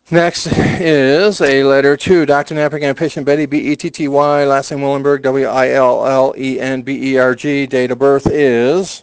Next is a letter to Dr. Knapperg and patient Betty, Betty, last name Willenberg, Willenberg. Date of birth is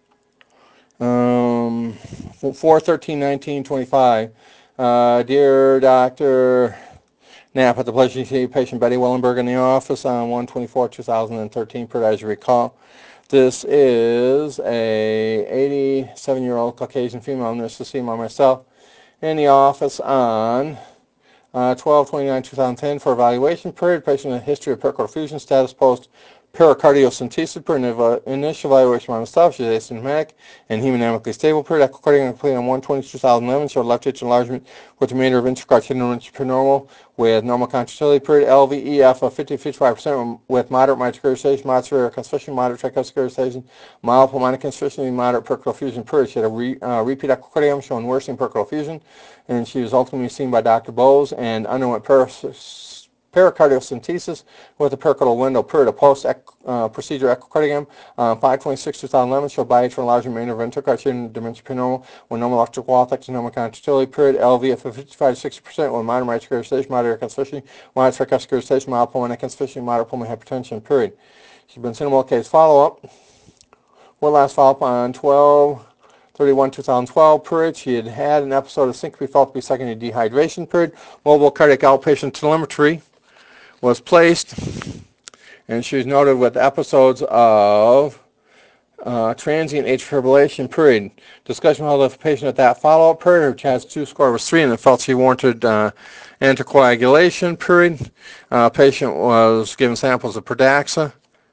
4/13/1925. Dear Dr. Knapp, had the pleasure to see patient Betty Willenberg in the office on 1/24/2013, per as you recall. This is a 87-year-old Caucasian female nurse to see myself in the office on 12/29/2010 for evaluation period. Patient had a history of pericardial effusion, status post pericardiocentesis period. Initial evaluation by myself, she's asymptomatic and hemodynamically stable period. Echocardiogram completed on 1/20/2011, showed left atrial enlargement with the remainder of intracardiac normal with normal contractility period. LVEF of 50-55% with moderate mitral regurgitation, moderate severe constriction, moderate tricuspid regurgitation, mild pulmonic constriction, moderate pericardial effusion period. She had a repeat echocardiogram showing worsening pericardial effusion, and she was ultimately seen by Dr. Bose and underwent pericardiocentesis with a pericardial window period. A post-procedure echocardiogram 5/26/2011 showed biatrial enlargement, remainder of intracardiac dimension prenormal with normal electrical wall thickness, normal contractility period. LV of 55-60% with moderate mitral regurgitation, moderate constriction, moderate tricuspid regurgitation, mild pulmonary constriction, moderate pulmonary hypertension period. She's been sent a case follow-up. Well, last follow-up on 12/31/2012 period. She had had an episode of syncope felt to be secondary dehydration period. Mobile cardiac outpatient telemetry was placed, and she was noted with episodes of transient atrial fibrillation period. Discussion held with the patient at that follow-up period. Her CHA2 score was 3 and it felt she warranted anticoagulation period. Patient was given samples of Pradaxa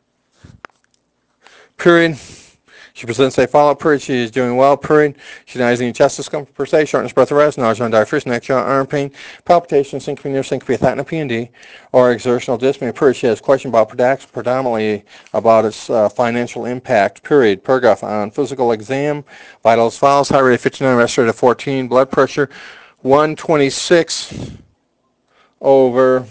period. She presents a follow-up period. She is doing well period. She denies any chest discomfort per se, shortness, breath, arrest, nausea, diaphragm, neck, jaw, arm pain, palpitation, syncope, near syncope, athena, P&D, or exertional dyspnea period. She has question about Pradaxa, predominantly about its financial impact period. Paragraph on physical exam, vitals follows, heart rate 59, respirator 14, blood pressure 126 over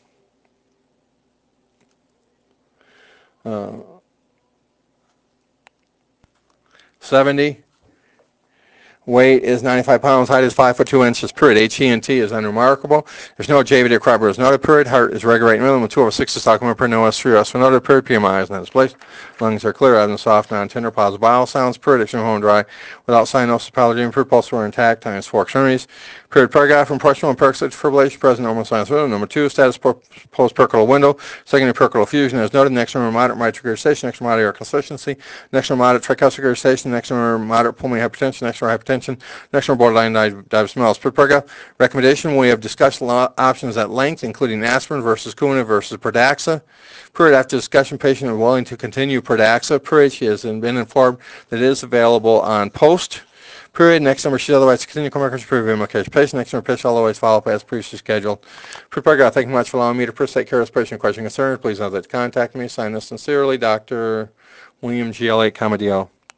70. Weight is 95 pounds. Height is 5 foot 2 inches period. HENT is unremarkable. There's no JVD or corroborative noted period. Heart is regulating rhythm with 2 over 6 systolic per no S3 S noted period. PMI is not displaced. Lungs are clear, other than soft, non-tender, positive bowel sounds period. Extreme home dry without cyanosis, palliative period. Pulse were intact. Times 4 extremities. Period. Paragraph from question 1. Pericardial fibrillation present. Normal sinus rhythm. Number 2. Status post-pericardial window. Secondary pericardial effusion as noted. Next number moderate mitral regurgitation. Next number moderate consistency. Next number moderate tricuspid regurgitation. Next number moderate pulmonary hypertension. Next number hypertension. Next one, borderline diabetes mellitus. Per paragraph, recommendation, we have discussed options at length, including aspirin versus Coumadin versus Pradaxa. Period. After discussion, patient is willing to continue Pradaxa. Period. She has been informed that it is available on post. Period. Next number, she otherwise continue communication period of medication. Patient. Next number, patient otherwise follow up as previously scheduled. Per paragraph, thank you much for allowing me to take care of this patient question concern. Please know that to contact me. Sign this sincerely, Dr. William G. L. A. Camadillo.